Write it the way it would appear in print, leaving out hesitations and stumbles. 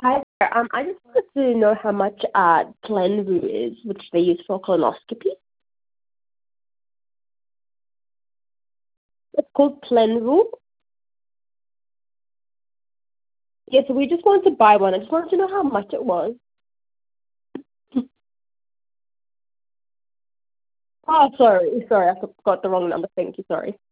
Hi there. I just wanted to know how much Plenvu is, which they use for colonoscopy. It's called Plenvu. Yeah, so we just wanted to buy one. I just wanted to know how much it was. Oh, sorry, I got the wrong number. Thank you, sorry.